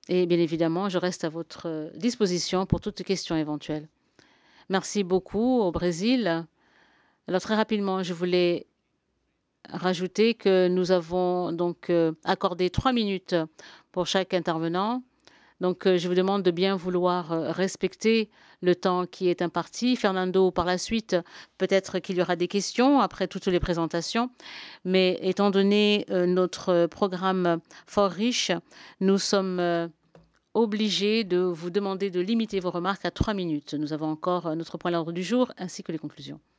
et bien évidemment, je reste à votre disposition pour toute question éventuelle. Merci beaucoup au Brésil. Alors très rapidement, je voulais rajouter que nous avons donc accordé 3 minutes pour chaque intervenant. Donc je vous demande de bien vouloir respecter le temps qui est imparti. Fernando, par la suite, peut-être qu'il y aura des questions après toutes les présentations, mais étant donné notre programme fort riche, nous sommes obligés de vous demander de limiter vos remarques à 3 minutes. Nous avons encore notre point à l'ordre du jour ainsi que les conclusions.